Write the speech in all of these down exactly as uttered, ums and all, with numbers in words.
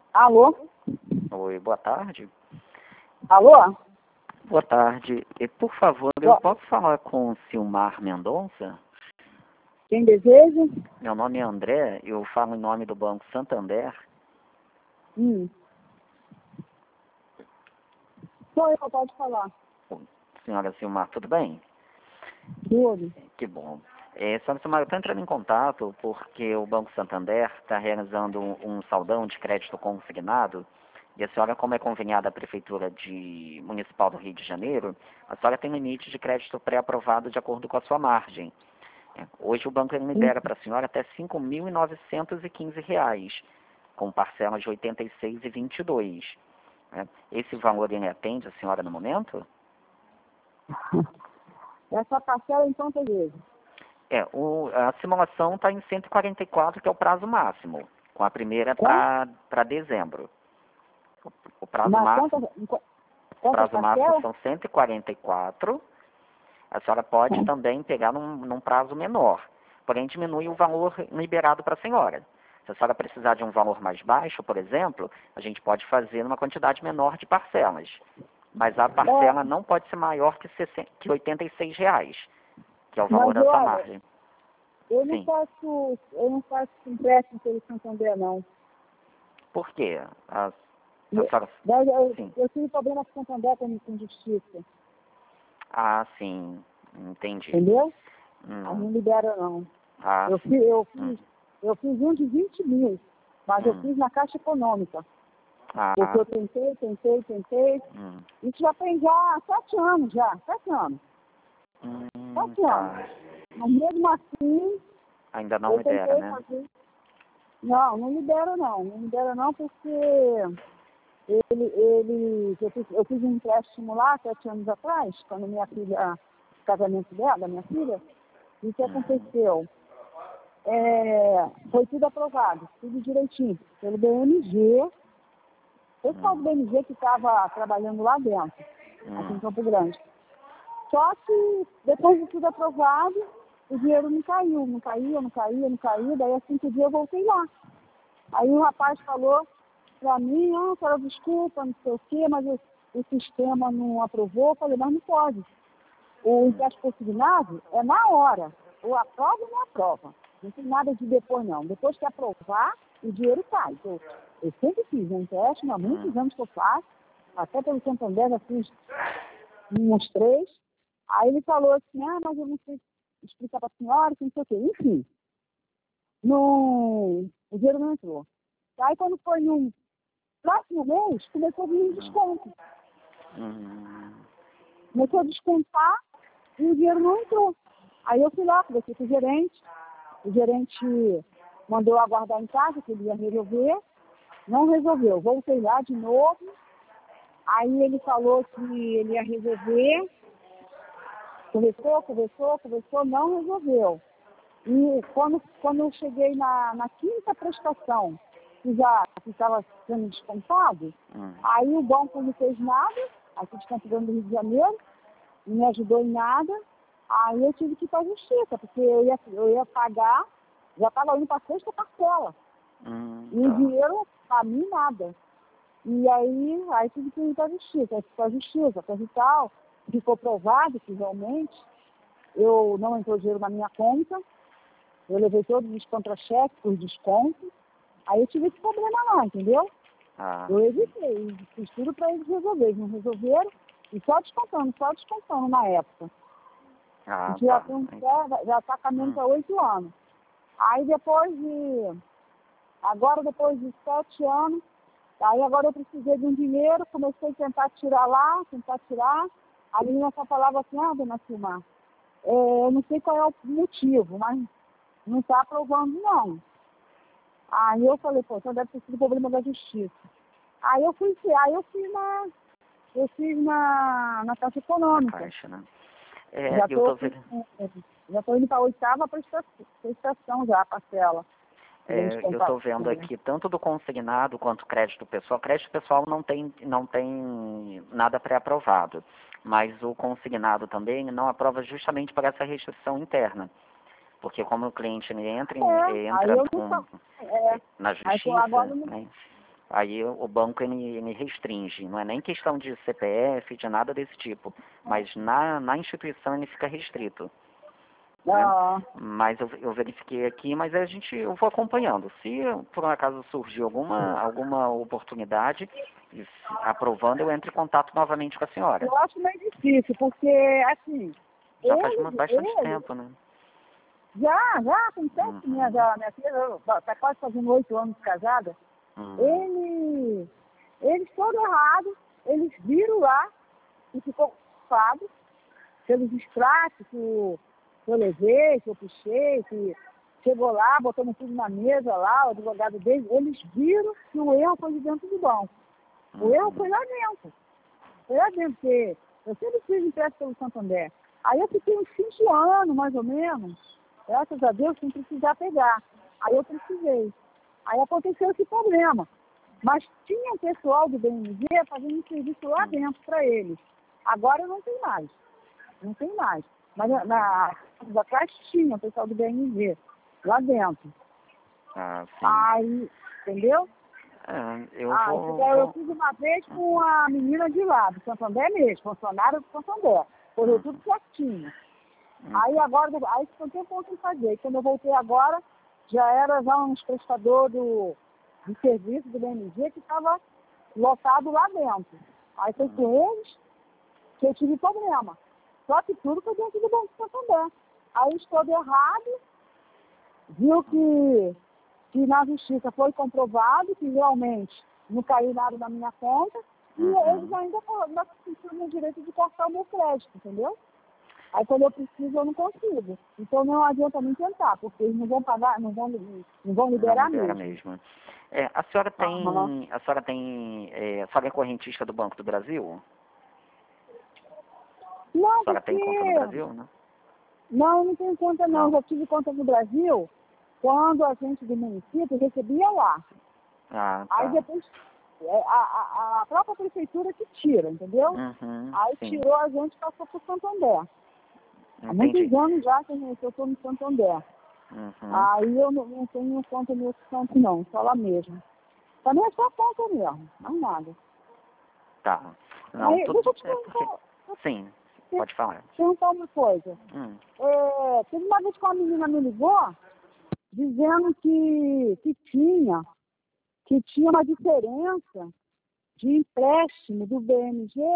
Alô? Oi, boa tarde. Alô? Boa tarde. E, por favor, eu Boa- posso falar com o Silmar Mendonça? Quem deseja? Meu nome é André, eu falo em nome do Banco Santander. Hum. Sou eu, pode falar. Senhora Silmar, tudo bem? Tudo. Que bom. É, senhora Silmar, eu estou entrando em contato porque o Banco Santander está realizando um, um saldão de crédito consignado e a senhora, como é conveniada à Prefeitura de Municipal do Rio de Janeiro, a senhora tem limite de crédito pré-aprovado de acordo com a sua margem. É, Hoje o banco ele Hum. libera para a senhora até cinco mil novecentos e quinze reais, com parcelas de oitenta e seis reais e vinte e dois centavos. É, Esse valor ele atende a senhora no momento? Essa parcela, então, tem vezes. É, o, a simulação está em cento e quarenta e quatro, que é o prazo máximo, com a primeira Quanto? para dezembro. O, o prazo Na máximo, quantas, em qua- o quantas prazo máximo parcelas? são cento e quarenta e quatro. A senhora pode Hum. também pegar num, num prazo menor, porém diminui o valor liberado para a senhora. Se a senhora precisar de um valor mais baixo, por exemplo, a gente pode fazer numa quantidade menor de parcelas. Mas a parcela É, não pode ser maior que, sessenta que oitenta e seis reais, que é o valor mas da sua olha, margem. eu não Sim. faço, eu não faço empréstimo pelo Santander, não. Por quê? A, a Eu, senhora... eu, Sim. eu tive problema com o Santander com, com justiça, Ah, sim. Entendi. entendeu? Aí Hum. não libera, não. Ah, Eu sim. fiz, eu Hum. fiz, eu fiz um de vinte mil, mas eu Hum. fiz na Caixa Econômica. Porque Ah. eu tentei, tentei, tentei. Hum. Isso já tem já sete anos já, sete anos, Hum, sete anos. tá. Mas mesmo assim, Ainda não eu libera, tentei né? fazer. Não, não libera não, não libera não porque ele, ele, eu fiz, eu fiz um empréstimo lá sete anos atrás, quando minha filha, o casamento dela, da minha filha, e o que Uhum. aconteceu? É, foi tudo aprovado, tudo direitinho, pelo B M G, o pessoal do Hum. B M G que estava trabalhando lá dentro, aqui em Hum. Campo Grande. Só que depois de tudo aprovado, o dinheiro não caiu, não caía, não caía, não caía, daí assim que dia eu voltei lá. Aí o rapaz falou pra mim, ah, cara, desculpa, não sei o quê, mas o, o sistema não aprovou. Eu falei, mas não pode. O empréstimo consignado é na hora. Ou aprova ou não aprova. Não tem nada de depois, não. Depois que aprovar, o dinheiro cai. Eu, eu sempre fiz um empréstimo, há muitos Hum. anos que eu faço, até pelo Santander já fiz uns três. Aí ele falou assim, ah, mas eu não sei explicar para a senhora, que não sei o quê. Enfim, não, o dinheiro não entrou. Aí quando foi no próximo mês, começou a vir um desconto. Hum. Começou a descontar e o dinheiro não entrou. Aí eu fui lá, conversei com o gerente, o gerente mandou eu aguardar em casa, que ele ia resolver, não resolveu. Voltei lá de novo, aí ele falou que ele ia resolver, conversou, conversou, conversou, não resolveu. E quando, quando eu cheguei na, na quinta prestação, que já estava sendo descontado, Hum. aí o banco não fez nada, aqui de Campo Grande do Rio de Janeiro, não me ajudou em nada, aí eu tive que ir para a justiça, porque eu ia, eu ia pagar, já estava indo para a sexta parcela, Hum, e o tá. dinheiro, para mim, nada. E aí, aí tive que ir para a justiça, aí fui para a justiça, coisa e tal, ficou provado que realmente eu não entrou dinheiro na minha conta, eu levei todos os contra-cheques, os descontos, aí eu tive esse problema lá, entendeu? Ah, Eu evitei, fiz tudo para eles resolverem, eles não resolveram, e só descontando, só descontando na época. A ah, gente já tá. tem um Ent- pé, já está caminhando Hum. para oito anos. Aí depois de, agora depois de sete anos, aí agora eu precisei de um dinheiro, comecei a tentar tirar lá, tentar tirar, a menina só falava assim, ah, dona Silmar, é, eu não sei qual é o motivo, mas não está aprovando não. Aí eu falei, pô, então deve ter sido problema da justiça. Aí eu fui, aí eu fiz na, eu fiz na, na Caixa Na Econômica. caixa, né? É, Já eu tô estou vendo. já tô indo para a oitava prestação, prestação já, a parcela. Eles É, eu tô vendo contatam. aqui tanto do consignado quanto crédito pessoal. Crédito pessoal não tem, não tem nada pré-aprovado, mas o consignado também não aprova justamente para essa restrição interna. Porque como o cliente ele entra, em- É, ele aí entra eu não com, fa- é, na aí pô, agora justiça, eu não, né? aí o banco ele, ele restringe, não é nem questão de C P F, de nada desse tipo, mas na, na instituição ele fica restrito. Né? Ah, Mas eu, eu verifiquei aqui, mas a gente, eu vou acompanhando. Se por um acaso surgir alguma, alguma oportunidade, e se- aprovando, eu entro em contato novamente com a senhora. eu acho meio difícil, porque, assim, Já faz mu- eles, bastante eles tempo, né? já, já, tem tempo que minha, Uhum, já, minha filha está quase fazendo oito anos casada, uhum, ele, eles foram errados, eles viram lá e ficou culpado pelos extratos que eu, que eu levei, que eu puxei, que chegou lá, botando tudo na mesa lá, o advogado dele, eles viram que o erro foi de dentro do banco. O erro foi uhum, lá dentro. Foi lá dentro, porque eu sempre fiz empréstimo pelo Santander. Aí eu fiquei uns cinco anos, mais ou menos, graças a Deus, sem precisar pegar. Aí eu precisei. Aí aconteceu esse problema. Mas tinha um pessoal do B N G fazendo um serviço lá uhum. dentro para eles. Agora não tem mais. Não tem mais. Mas na, na da atrás tinha o pessoal do B N G lá dentro. Ah, sim. Aí, entendeu? É, eu Ah, isso vou, daí eu vou. fiz uma vez com a menina de lá, do Santander mesmo, funcionária do Santander. Correu Uhum, tudo certinho. uhum, Aí agora, aí ficou um tempo sem fazer. E quando eu voltei agora, já era já uns prestador do, de serviço do B N G que estava lotado lá dentro. Aí foi com eles que eu tive problema. Só que tudo foi dentro do Banco Santander. Aí estou errado, viu que, que na justiça foi comprovado que realmente não caiu nada na minha conta e eles uhum. ainda ainda tinham o direito de cortar o meu crédito, entendeu? Aí quando eu preciso eu não consigo. Então não adianta nem tentar, porque eles não vão pagar, não vão, não vão Não liberar libera mesmo. mesmo. É, a senhora Aham. tem, a senhora tem, é, a senhora é correntista do Banco do Brasil? A Não, senhora tem porque conta no Brasil, né? não, eu não tenho conta não. Eu Não. já tive conta no Brasil quando a gente do município recebia lá. Ah, Aí tá. depois é, a, a, a própria prefeitura que tira, entendeu? Uhum, Aí sim. tirou a gente e passou para o Santander. Há muitos Entendi. anos já que eu estou no Santander. Uhum, Aí eu não, não tenho conta no outro canto não, só lá mesmo. Também é só conta mesmo, não nada. tá. Não, Aí, tudo deixa eu te é porque. perguntar, Sim, te pode falar. perguntar uma coisa. Hum, É, teve uma vez que uma menina me ligou dizendo que, que tinha, que tinha uma diferença de empréstimo do B N G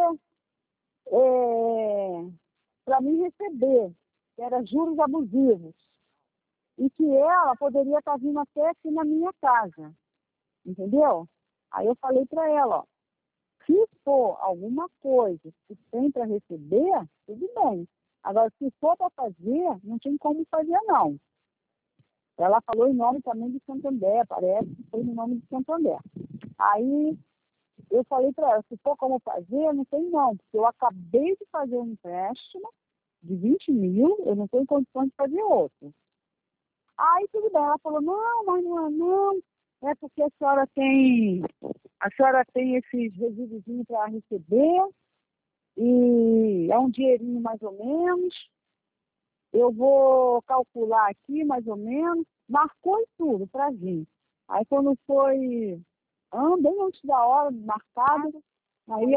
é, para mim receber, que era juros abusivos, e que ela poderia estar vindo até aqui na minha casa, entendeu? Aí eu falei para ela, ó, se for alguma coisa que tem para receber, tudo bem. Agora, se for para fazer, não tem como fazer, não. Ela falou em nome também de Santander, parece que foi no nome de Santander. Aí eu falei para ela, se for como fazer, não tem não, porque eu acabei de fazer um empréstimo de vinte mil, eu não tenho condições de fazer outro. Aí tudo bem, ela falou, não, mas não é não, é porque a senhora tem, a senhora tem esses resíduos para receber, e é um dinheirinho mais ou menos, eu vou calcular aqui mais ou menos, marcou e tudo para vir. Aí quando foi, ah, bem antes da hora marcada, aí